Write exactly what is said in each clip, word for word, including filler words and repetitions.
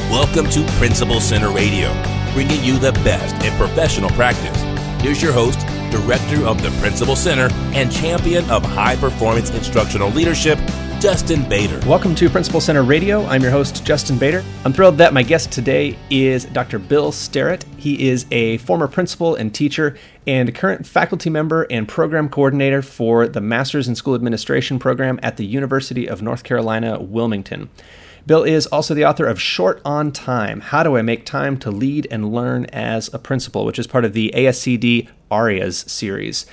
Welcome to Principal Center Radio, bringing you the best in professional practice. Here's your host, Director of the Principal Center and Champion of High Performance Instructional Leadership, Justin Bader. Welcome to Principal Center Radio. I'm your host, Justin Bader. I'm thrilled that my guest today is Doctor Bill Sterrett. He is a former principal and teacher and current faculty member and program coordinator for the Masters in School Administration program at the University of North Carolina, Wilmington. Bill is also the author of Short on Time, How Do I Make Time to Lead and Learn as a Principal, which is part of the A S C D ARIAS series.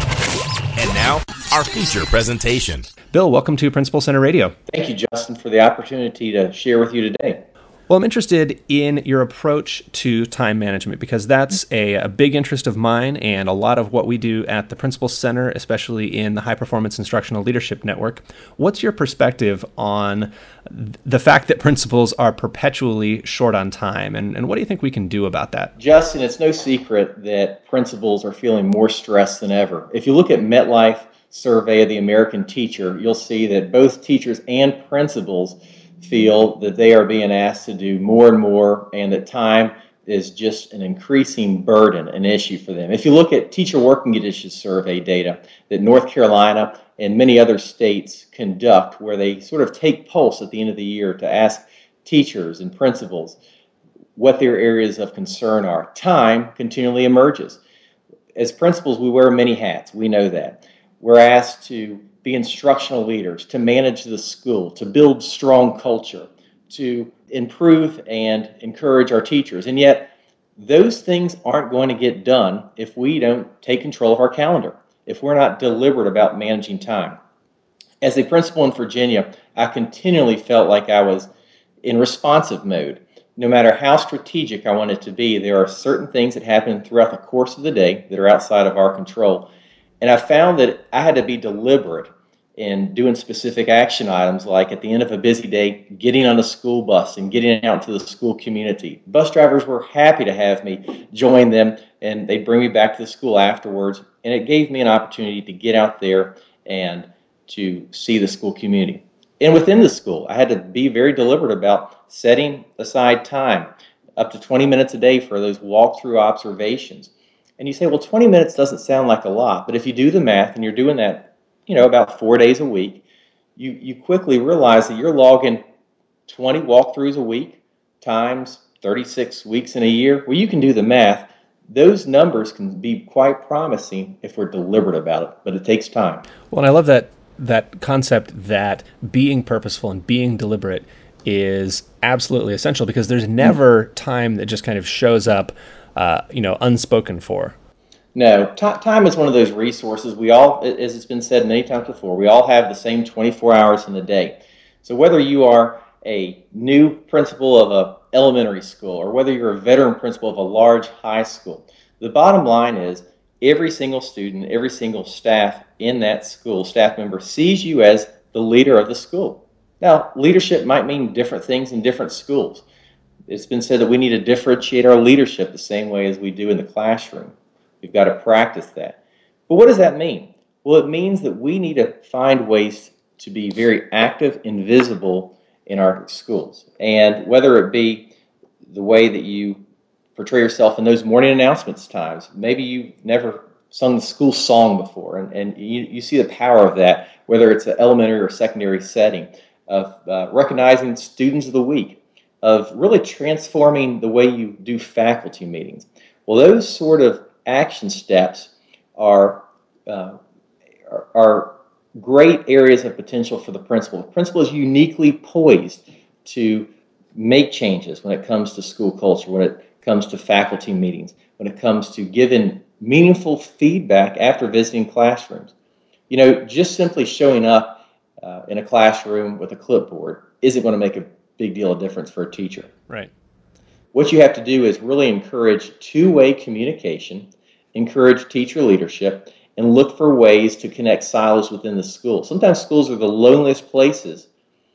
And now, our feature presentation. Bill, welcome to Principal Center Radio. Thank you, Justin, for the opportunity to share with you today. Well, I'm interested in your approach to time management because that's a, a big interest of mine and a lot of what we do at the Principal Center, especially in the High Performance Instructional Leadership Network. What's your perspective on the fact that principals are perpetually short on time, and, and what do you think we can do about that? Justin, it's no secret that principals are feeling more stressed than ever. If you look at MetLife survey of the American teacher, you'll see that both teachers and principals feel that they are being asked to do more and more, and that time is just an increasing burden, an issue for them. If you look at teacher working conditions survey data that North Carolina and many other states conduct, where they sort of take pulse at the end of the year to ask teachers and principals what their areas of concern are, time continually emerges. As principals, we wear many hats. We know that. We're asked to be instructional leaders, to manage the school, to build strong culture, to improve and encourage our teachers. And yet, those things aren't going to get done if we don't take control of our calendar, if we're not deliberate about managing time. As a principal in Virginia, I continually felt like I was in responsive mode. No matter how strategic I wanted to be, there are certain things that happen throughout the course of the day that are outside of our control. And I found that I had to be deliberate in doing specific action items, like at the end of a busy day, getting on a school bus and getting out to the school community. Bus drivers were happy to have me join them, and they'd bring me back to the school afterwards. And it gave me an opportunity to get out there and to see the school community. And within the school, I had to be very deliberate about setting aside time, up to twenty minutes a day for those walk-through observations. And you say, well, twenty minutes doesn't sound like a lot, but if you do the math and you're doing that, you know, about four days a week, you, you quickly realize that you're logging twenty walkthroughs a week times thirty-six weeks in a year. Well, you can do the math. Those numbers can be quite promising if we're deliberate about it, but it takes time. Well, and I love that that concept that being purposeful and being deliberate is absolutely essential, because there's never time that just kind of shows up Uh, you know, unspoken for. No, t- time is one of those resources. We all, as it's been said many times before, we all have the same twenty-four hours in the day. So whether you are a new principal of an elementary school or whether you're a veteran principal of a large high school, the bottom line is every single student, every single staff in that school, staff member, sees you as the leader of the school. Now, leadership might mean different things in different schools. It's been said that we need to differentiate our leadership the same way as we do in the classroom. We've got to practice that. But what does that mean? Well, it means that we need to find ways to be very active and visible in our schools. And whether it be the way that you portray yourself in those morning announcements times, maybe you've never sung the school song before, and, and you, you see the power of that, whether it's an elementary or secondary setting, of uh, recognizing students of the week, of really transforming the way you do faculty meetings. Well, those sort of action steps are, uh, are, are great areas of potential for the principal. The principal is uniquely poised to make changes when it comes to school culture, when it comes to faculty meetings, when it comes to giving meaningful feedback after visiting classrooms. You know, just simply showing up uh, in a classroom with a clipboard isn't going to make a big deal of difference for a teacher. Right. What you have to do is really encourage two-way communication, encourage teacher leadership, and look for ways to connect silos within the school. Sometimes schools are the loneliest places.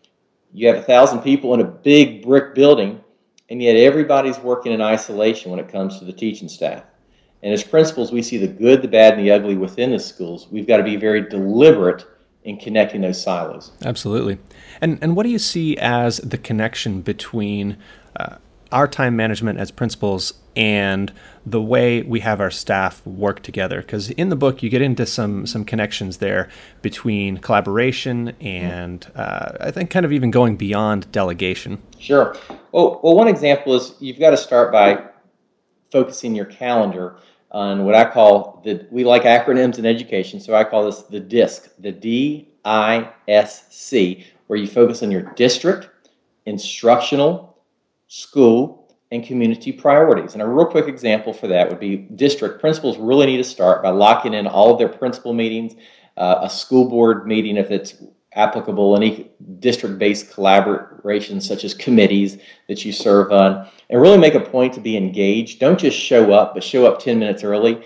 You have a thousand people in a big brick building, and yet everybody's working in isolation when it comes to the teaching staff. And as principals, we see the good, the bad, and the ugly within the schools. We've got to be very deliberate in connecting those silos. Absolutely. And and what do you see as the connection between uh, our time management as principals and the way we have our staff work together? Because in the book, you get into some some connections there between collaboration and uh, I think kind of even going beyond delegation. Sure. Well, well, one example is you've got to start by focusing your calendar on what I call the, we like acronyms in education, so I call this the DISC, the D I S C, where you focus on your district, instructional, school, and community priorities. And a real quick example for that would be district. Principals really need to start by locking in all of their principal meetings, uh, a school board meeting if it's applicable, any district-based collaborations such as committees that you serve on, and really make a point to be engaged. Don't just show up, but show up ten minutes early.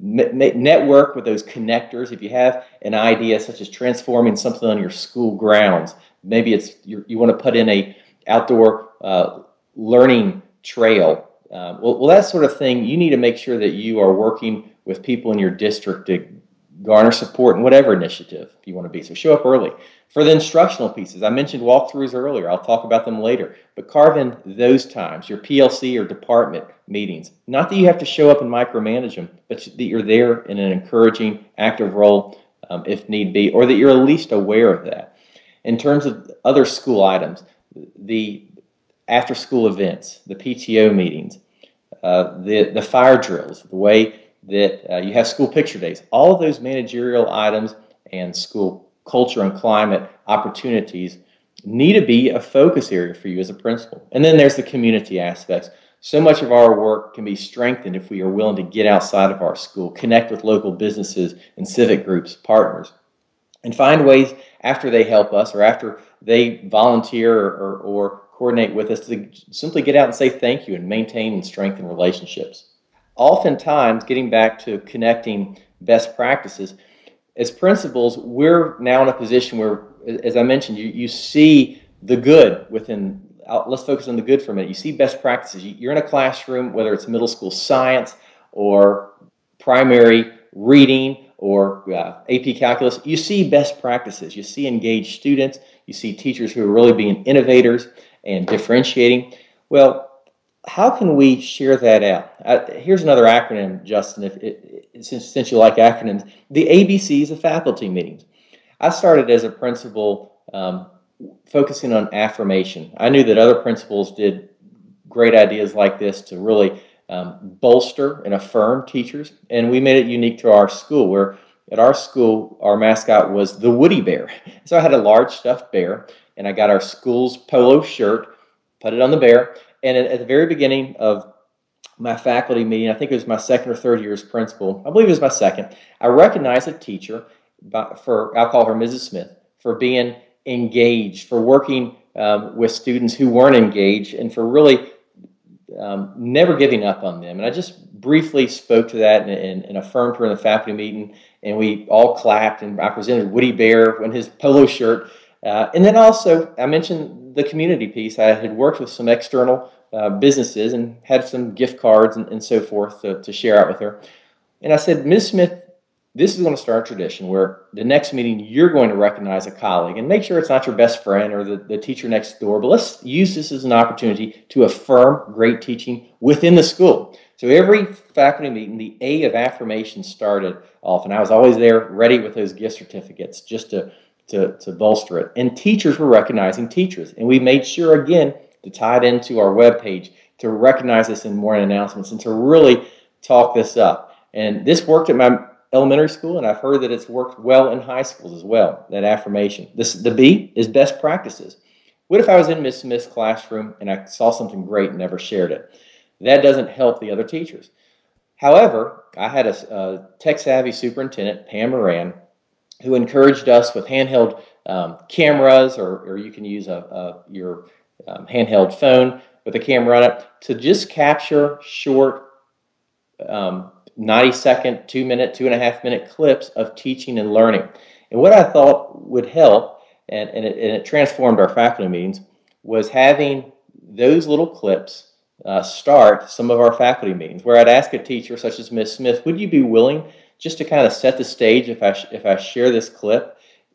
Network with those connectors. If you have an idea such as transforming something on your school grounds, maybe it's you, you want to put in a outdoor uh, learning trail. Uh, well, well, that sort of thing, you need to make sure that you are working with people in your district to garner support in whatever initiative you want to be. So show up early. For the instructional pieces, I mentioned walkthroughs earlier. I'll talk about them later. But carve in those times, your P L C or department meetings. Not that you have to show up and micromanage them, but that you're there in an encouraging, active role um, if need be, or that you're at least aware of that. In terms of other school items, the after-school events, the P T O meetings, uh, the, the fire drills, the way that uh, you have school picture days, all of those managerial items and school culture and climate opportunities need to be a focus area for you as a principal. And then there's the community aspects. So much of our work can be strengthened if we are willing to get outside of our school, connect with local businesses and civic groups, partners, and find ways after they help us or after they volunteer or, or, or coordinate with us to simply get out and say thank you and maintain and strengthen relationships. Oftentimes, getting back to connecting best practices, as principals, we're now in a position where, as I mentioned, you, you see the good within, let's focus on the good for a minute. You see best practices. You're in a classroom, whether it's middle school science or primary reading or uh, A P calculus, you see best practices. You see engaged students. You see teachers who are really being innovators and differentiating. Well, how can we share that out? Uh, here's another acronym, Justin, if it, it, since, since you like acronyms. The A B Cs of faculty meetings. I started as a principal um, focusing on affirmation. I knew that other principals did great ideas like this to really um, bolster and affirm teachers, and we made it unique to our school, where at our school, our mascot was the Woody Bear. So I had a large stuffed bear, and I got our school's polo shirt, put it on the bear, and at the very beginning of my faculty meeting, I think it was my second or third year as principal, I believe it was my second, I recognized a teacher, for I'll call her Missus Smith, for being engaged, for working um, with students who weren't engaged, and for really um, never giving up on them. And I just briefly spoke to that and, and, and affirmed her in the faculty meeting, and we all clapped, and I presented Woody Bear in his polo shirt. Uh, and then also, I mentioned the community piece. I had worked with some external uh, businesses and had some gift cards and, and so forth to, to share out with her. And I said, Miz Smith, this is going to start a tradition where the next meeting you're going to recognize a colleague, and make sure it's not your best friend or the, the teacher next door, but let's use this as an opportunity to affirm great teaching within the school. So every faculty meeting, the A of affirmation started off, and I was always there ready with those gift certificates just to To, to bolster it. And teachers were recognizing teachers. And we made sure, again, to tie it into our webpage, to recognize this in morning announcements and to really talk this up. And this worked at my elementary school, and I've heard that it's worked well in high schools as well, that affirmation. This, the B is best practices. What if I was in Miz Smith's classroom and I saw something great and never shared it? That doesn't help the other teachers. However, I had a, a tech-savvy superintendent, Pam Moran, who encouraged us with handheld um, cameras, or, or you can use a, a, your um, handheld phone with a camera on it, to just capture short um, ninety second, two minute, two and a half minute clips of teaching and learning. And what I thought would help, and, and, it, and it transformed our faculty meetings, was having those little clips uh, start some of our faculty meetings, where I'd ask a teacher such as Miz Smith, would you be willing just to kind of set the stage if I, sh if I share this clip?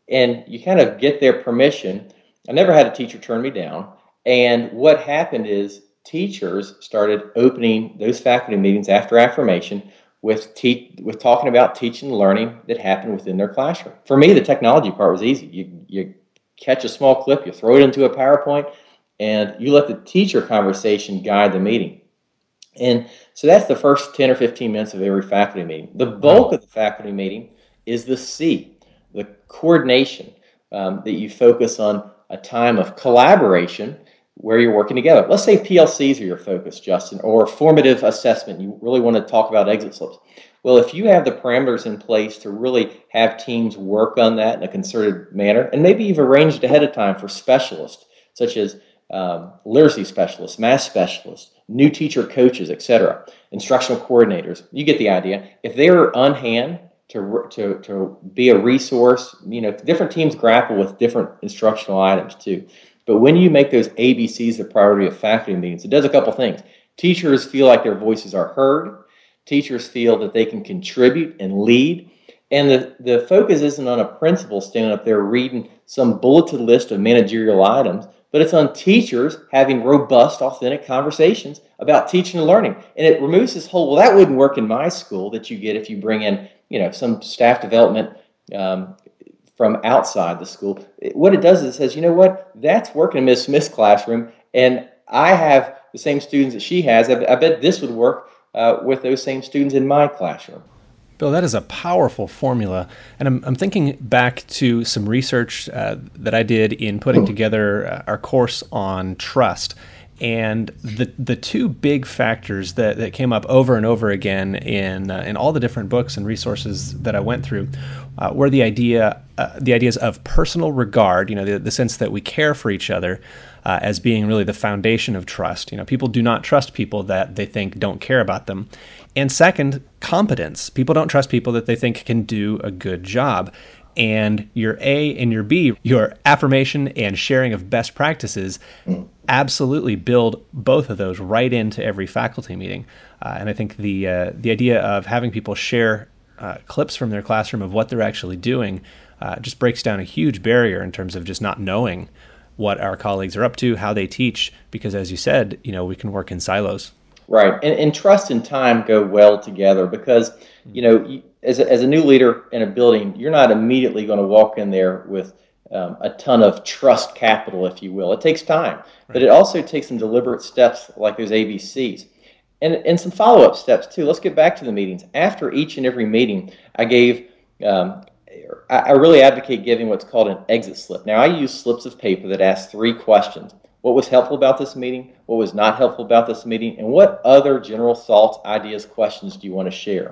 and you kind of get their permission. I never had a teacher turn me down. And what happened is teachers started opening those faculty meetings after affirmation with te- with talking about teaching and learning that happened within their classroom. For me, the technology part was easy. You, you catch a small clip, you throw it into a PowerPoint, and you let the teacher conversation guide the meeting. And so that's the first ten or fifteen minutes of every faculty meeting. The bulk of the faculty meeting is the C, the coordination, um, that you focus on a time of collaboration where you're working together. Let's say P L Cs are your focus, Justin, or formative assessment. You really want to talk about exit slips. Well, if you have the parameters in place to really have teams work on that in a concerted manner, and maybe you've arranged ahead of time for specialists, such as um, literacy specialists, math specialists, new teacher coaches, et cetera, instructional coordinators, you get the idea. If they're on hand to, to, to be a resource, you know, different teams grapple with different instructional items too. But when you make those A B Cs the priority of faculty meetings, it does a couple things. Teachers feel like their voices are heard. Teachers feel that they can contribute and lead. And the, the focus isn't on a principal standing up there reading some bulleted list of managerial items, but it's on teachers having robust, authentic conversations about teaching and learning. And it removes this whole, well, that wouldn't work in my school that you get if you bring in, you know, some staff development um, from outside the school. What it does is it says, you know what, that's working in Miz Smith's classroom, and I have the same students that she has. I, I bet this would work uh, with those same students in my classroom. Bill, that is a powerful formula. And I'm, I'm thinking back to some research uh, that I did in putting together uh, our course on trust. And the the two big factors that, that came up over and over again in uh, in all the different books and resources that I went through uh, were the idea uh, the ideas of personal regard, you know, the, the sense that we care for each other uh, as being really the foundation of trust. You know, people do not trust people that they think don't care about them. And second, competence. People don't trust people that they think can do a good job. And your A and your B, your affirmation and sharing of best practices, absolutely build both of those right into every faculty meeting. Uh, and I think the uh, the idea of having people share uh, clips from their classroom of what they're actually doing uh, just breaks down a huge barrier in terms of just not knowing what our colleagues are up to, how they teach, because as you said, you know, we can work in silos. Right, and, and trust and time go well together because, you know, you, as, a, as a new leader in a building, you're not immediately going to walk in there with um, a ton of trust capital, if you will. It takes time, right. But it also takes some deliberate steps like those A B Cs. And, and some follow-up steps, too. Let's get back to the meetings. After each and every meeting, I gave, um, I, I really advocate giving what's called an exit slip. Now, I use slips of paper that ask three questions. What was helpful about this meeting? What was not helpful about this meeting? And what other general thoughts, ideas, questions do you want to share?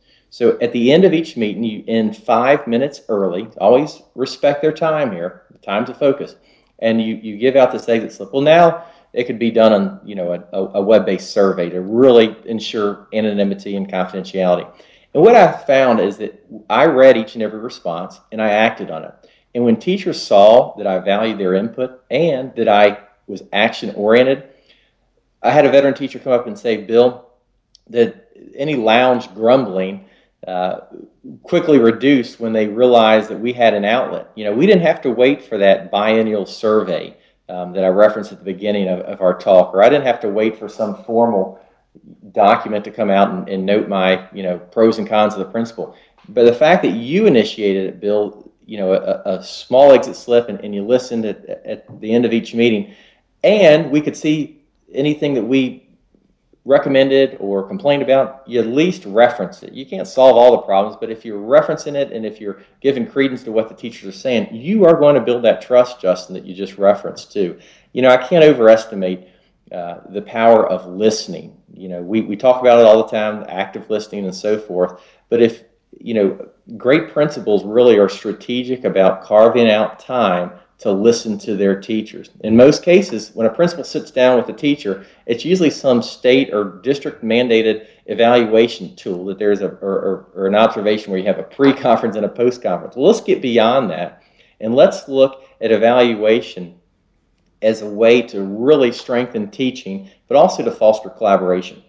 So at the end of each meeting, you end five minutes early. Always respect their time here, the time to focus. And you, you give out this exit slip. Well, now it could be done on, you know, a, a web-based survey to really ensure anonymity and confidentiality. And what I found is that I read each and every response and I acted on it. And when teachers saw that I valued their input and that I was action-oriented, I had a veteran teacher come up and say, Bill, that any lounge grumbling uh, quickly reduced when they realized that we had an outlet. You know, we didn't have to wait for that biennial survey um, that I referenced at the beginning of, of our talk, or I didn't have to wait for some formal document to come out and, and note my, you know, pros and cons of the principal. But the fact that you initiated it, Bill, you know, a, a small exit slip, and, and you listened at, at the end of each meeting, and we could see anything that we recommended or complained about, you at least reference it. You can't solve all the problems, but if you're referencing it and if you're giving credence to what the teachers are saying, you are going to build that trust, Justin, that you just referenced too. You know, I can't overestimate uh, the power of listening. You know, we, we talk about it all the time, active listening and so forth, but if, you know, great principals really are strategic about carving out time to listen to their teachers. In most cases, when a principal sits down with a teacher, it's usually some state or district mandated evaluation tool that there's a or, or, or an observation where you have a pre-conference and a post-conference. Well, let's get beyond that and let's look at evaluation as a way to really strengthen teaching, but also to foster collaboration.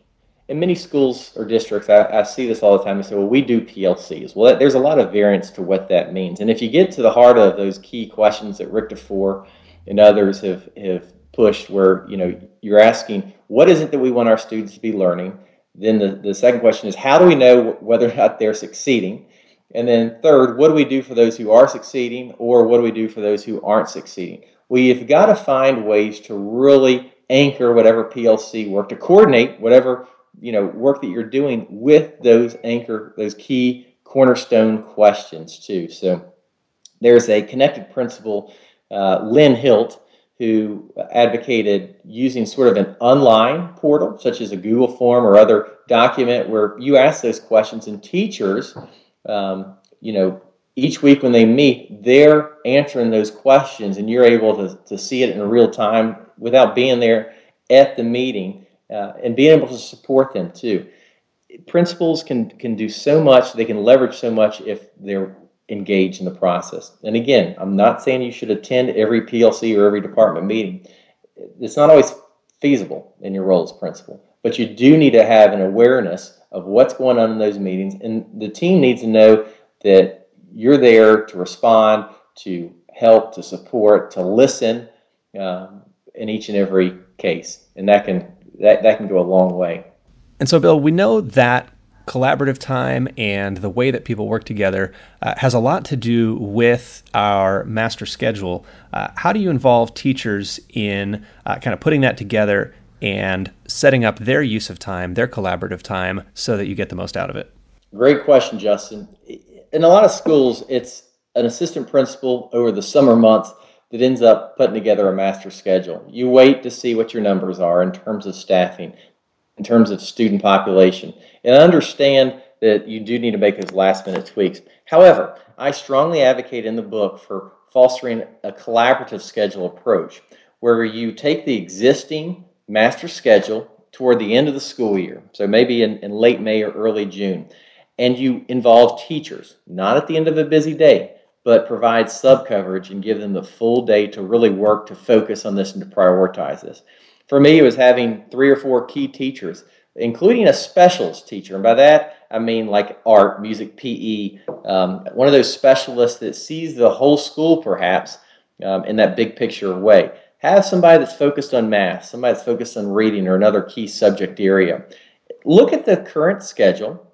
In many schools or districts, I, I see this all the time. They say, well, we do P L Cs. Well, there's a lot of variance to what that means. And if you get to the heart of those key questions that Rick DeFore and others have, have pushed, where you know you're asking, what is it that we want our students to be learning? Then the, the second question is, how do we know whether or not they're succeeding? And then third, what do we do for those who are succeeding, or what do we do for those who aren't succeeding? We've got to find ways to really anchor whatever P L C work, to coordinate whatever you know work that you're doing with those anchor, those key cornerstone questions too. So there's a connected principal, uh, Lynn Hilt, who advocated using sort of an online portal, such as a Google form or other document, where you ask those questions, and teachers, um, you know, each week when they meet, they're answering those questions, and you're able to, to see it in real time without being there at the meeting, uh, and being able to support them too. Principals can, can do so much, they can leverage so much if they're engaged in the process. And again, I'm not saying you should attend every P L C or every department meeting. It's not always feasible in your role as principal, but you do need to have an awareness of what's going on in those meetings, and the team needs to know that you're there to respond, to help, to support, to listen um, in each and every case, and that can that, that can go a long way. And so, Bill, we know that collaborative time and the way that people work together uh, has a lot to do with our master schedule. Uh, how do you involve teachers in uh, kind of putting that together and setting up their use of time, their collaborative time, so that you get the most out of it? Great question, Justin. In a lot of schools, it's an assistant principal over the summer months that ends up putting together a master schedule. You wait to see what your numbers are in terms of staffing, in terms of student population, and understand that you do need to make those last minute tweaks. However, I strongly advocate in the book for fostering a collaborative schedule approach, where you take the existing master schedule toward the end of the school year, so maybe in, in late May or early June, and you involve teachers, not at the end of a busy day, but provide sub-coverage and give them the full day to really work to focus on this and to prioritize this. For me, it was having three or four key teachers, including a specials teacher. And by that, I mean like art, music, P E, um, one of those specialists that sees the whole school perhaps um, in that big picture way. Have somebody that's focused on math, somebody that's focused on reading or another key subject area. Look at the current schedule,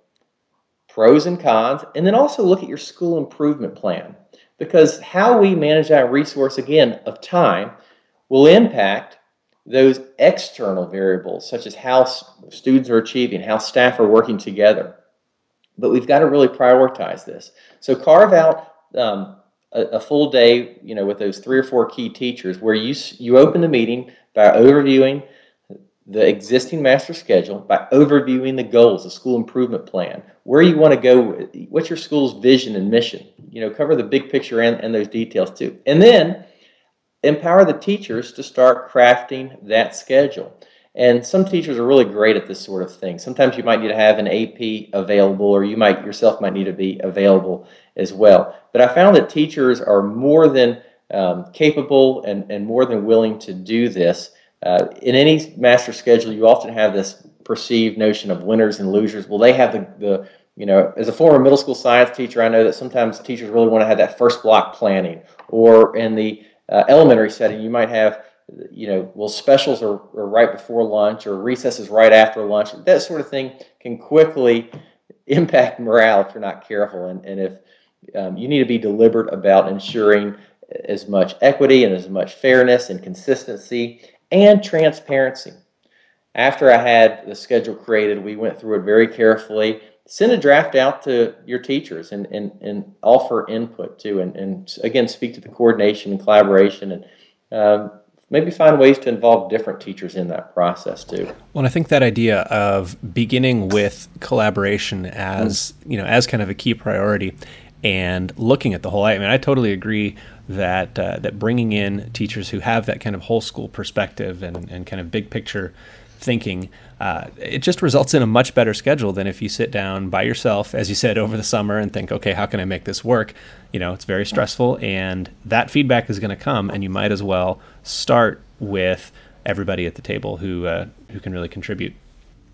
pros and cons, and then also look at your school improvement plan, because how we manage that resource, again, of time will impact those external variables, such as how students are achieving, how staff are working together. But we've got to really prioritize this. So carve out um, a, a full day, you know, with those three or four key teachers, where you you open the meeting by overviewing the existing master schedule, by overviewing the goals, the school improvement plan, where you want to go, what's your school's vision and mission. You know, cover the big picture and, and those details too. And then empower the teachers to start crafting that schedule. And some teachers are really great at this sort of thing. Sometimes you might need to have an A P available, or you might yourself might need to be available as well. But I found that teachers are more than um, capable and, and more than willing to do this. Uh, in any master schedule, you often have this perceived notion of winners and losers. Well, they have the, the you know, as a former middle school science teacher, I know that sometimes teachers really want to have that first block planning, or in the Uh, elementary setting, you might have, you know, well, specials are, are right before lunch, or recess is right after lunch. That sort of thing can quickly impact morale if you're not careful. And, and if um, you need to be deliberate about ensuring as much equity and as much fairness and consistency and transparency. After I had the schedule created, we went through it very carefully. Send a draft out to your teachers and, and, and offer input too, and, and again, speak to the coordination and collaboration, and um, maybe find ways to involve different teachers in that process too. Well, and I think that idea of beginning with collaboration as, you know, as kind of a key priority, and looking at the whole, I mean, I totally agree that uh, that bringing in teachers who have that kind of whole school perspective and, and kind of big picture thinking, uh, it just results in a much better schedule than if you sit down by yourself, as you said, over the summer and think, okay, how can I make this work? You know, it's very stressful, and that feedback is going to come, and you might as well start with everybody at the table who uh, who can really contribute.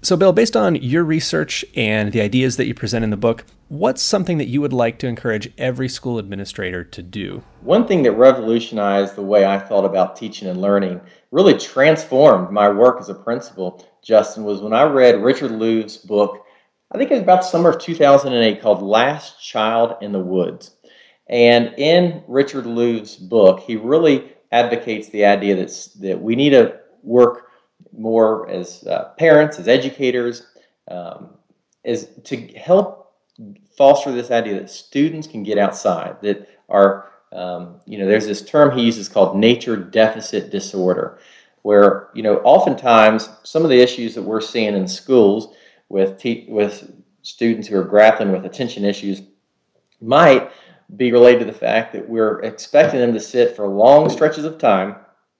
So, Bill, based on your research and the ideas that you present in the book, what's something that you would like to encourage every school administrator to do? One thing that revolutionized the way I thought about teaching and learning, really transformed my work as a principal, Justin, was when I read Richard Louv's book, I think it was about the summer of two thousand eight, called Last Child in the Woods. And in Richard Louv's book, he really advocates the idea that, that we need to work more as uh, parents, as educators, um, is to help foster this idea that students can get outside, that are, um, you know, there's this term he uses called nature deficit disorder, where, you know, oftentimes some of the issues that we're seeing in schools with te- with students who are grappling with attention issues might be related to the fact that we're expecting them to sit for long stretches of time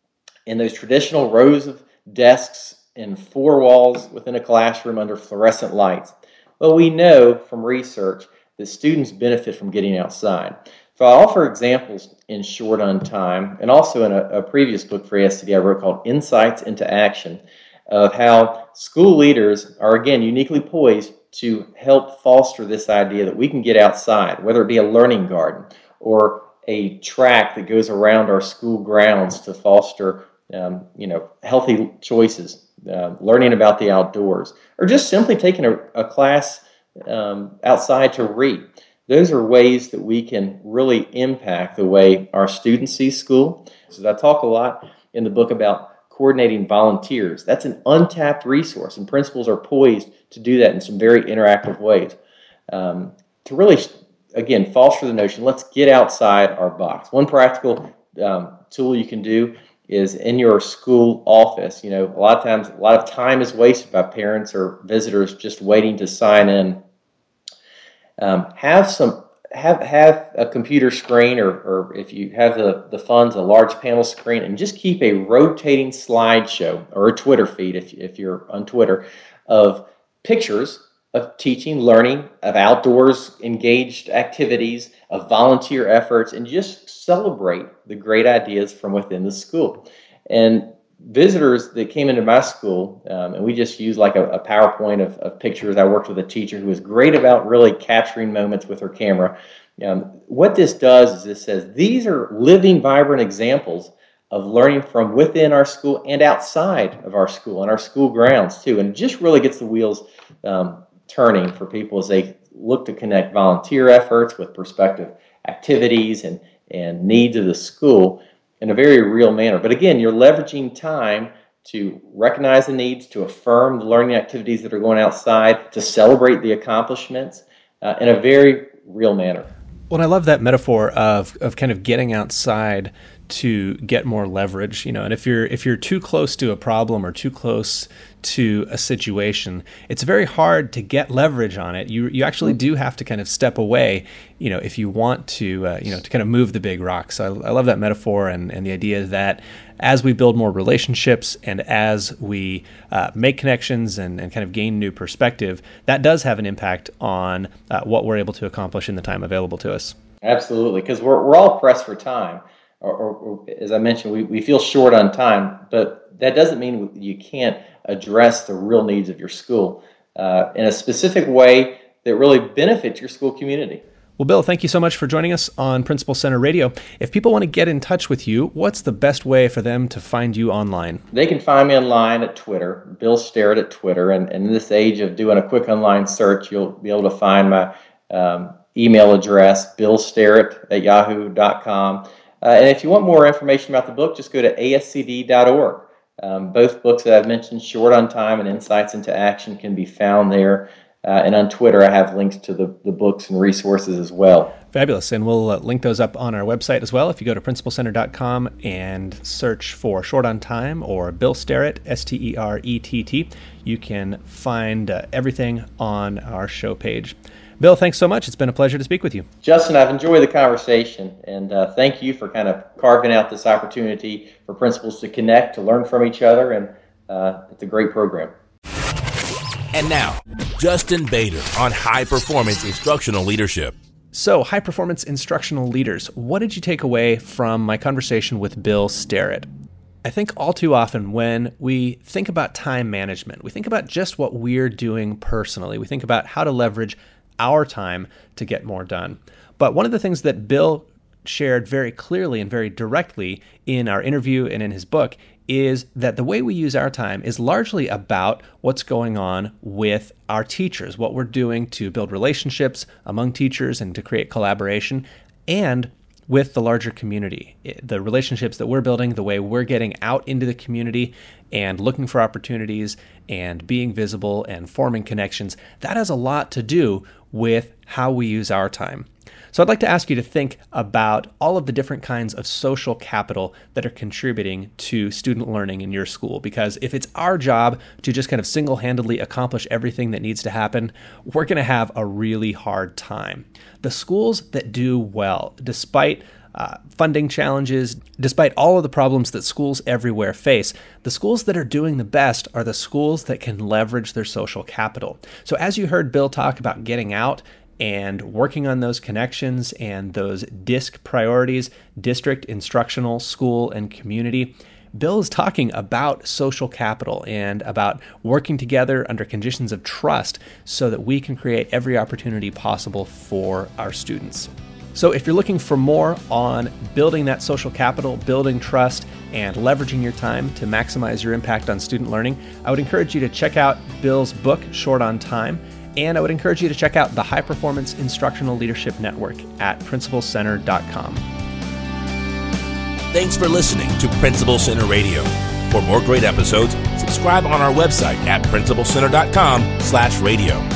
in those traditional rows of desks in four walls within a classroom under fluorescent lights. Well, we know from research that students benefit from getting outside. So I offer examples in Short on Time, and also in a, a previous book for A S C D I wrote called Insights into Action, of how school leaders are, again, uniquely poised to help foster this idea that we can get outside, whether it be a learning garden or a track that goes around our school grounds to foster Um, you know, healthy choices, uh, learning about the outdoors, or just simply taking a, a class um, outside to read. Those are ways that we can really impact the way our students see school. So I talk a lot in the book about coordinating volunteers. That's an untapped resource, and principals are poised to do that in some very interactive ways. Um, to really, again, foster the notion, let's get outside our box. One practical um, tool you can do is in your school office. You know, a lot of times, a lot of time is wasted by parents or visitors just waiting to sign in. Um, have some, have have a computer screen, or, or if you have the, the funds, a large panel screen, and just keep a rotating slideshow or a Twitter feed, if, if you're on Twitter, of pictures of teaching, learning, of outdoors engaged activities, of volunteer efforts, and just celebrate the great ideas from within the school. And visitors that came into my school, um, and we just used like a, a PowerPoint of, of pictures. I worked with a teacher who was great about really capturing moments with her camera. Um, what this does is it says, these are living, vibrant examples of learning from within our school and outside of our school, and our school grounds too. And it just really gets the wheels um, turning for people as they look to connect volunteer efforts with prospective activities and, and needs of the school in a very real manner. But again, you're leveraging time to recognize the needs, to affirm the learning activities that are going outside, to celebrate the accomplishments uh, in a very real manner. Well, I love that metaphor of of kind of getting outside to get more leverage, you know, and if you're if you're too close to a problem or too close to a situation, it's very hard to get leverage on it. You you actually do have to kind of step away, you know, if you want to, uh, you know, to kind of move the big rocks. So I, I love that metaphor, and, and the idea that as we build more relationships and as we uh, make connections and, and kind of gain new perspective, that does have an impact on uh, what we're able to accomplish in the time available to us. Absolutely, because we're we're all pressed for time. Or, or, or as I mentioned, we, we feel short on time, but that doesn't mean you can't address the real needs of your school uh, in a specific way that really benefits your school community. Well, Bill, thank you so much for joining us on Principal Center Radio. If people want to get in touch with you, what's the best way for them to find you online? They can find me online at Twitter, Bill Sterrett at Twitter, and, and in this age of doing a quick online search, you'll be able to find my um, email address, bill sterrett at yahoo dot com. Uh, and if you want more information about the book, just go to A S C D dot org. Um, both books that I've mentioned, Short on Time and Insights into Action, can be found there. Uh, and on Twitter, I have links to the, the books and resources as well. Fabulous. And we'll uh, link those up on our website as well. If you go to principal center dot com and search for Short on Time or Bill Sterrett, S T E R E T T, you can find uh, everything on our show page. Bill, thanks so much. It's been a pleasure to speak with you. Justin, I've enjoyed the conversation, and uh, thank you for kind of carving out this opportunity for principals to connect, to learn from each other, and uh, it's a great program. And now, Justin Bader on High Performance Instructional Leadership. So, High Performance Instructional Leaders, what did you take away from my conversation with Bill Sterrett? I think all too often when we think about time management, we think about just what we're doing personally. We think about how to leverage our time to get more done. But one of the things that Bill shared very clearly and very directly in our interview and in his book is that the way we use our time is largely about what's going on with our teachers, what we're doing to build relationships among teachers and to create collaboration, and with the larger community, the relationships that we're building, the way we're getting out into the community and looking for opportunities and being visible and forming connections. That has a lot to do with how we use our time. So I'd like to ask you to think about all of the different kinds of social capital that are contributing to student learning in your school. Because if it's our job to just kind of single-handedly accomplish everything that needs to happen, we're going to have a really hard time. The schools that do well, despite uh, funding challenges, despite all of the problems that schools everywhere face, the schools that are doing the best are the schools that can leverage their social capital. So as you heard Bill talk about getting out and working on those connections and those DISC priorities, district, instructional, school, and community, Bill is talking about social capital and about working together under conditions of trust so that we can create every opportunity possible for our students. So if you're looking for more on building that social capital, building trust, and leveraging your time to maximize your impact on student learning, I would encourage you to check out Bill's book, Short on Time. And I would encourage you to check out the High Performance Instructional Leadership Network at principal center dot com. Thanks for listening to Principal Center Radio. For more great episodes, subscribe on our website at principal center dot com slash radio.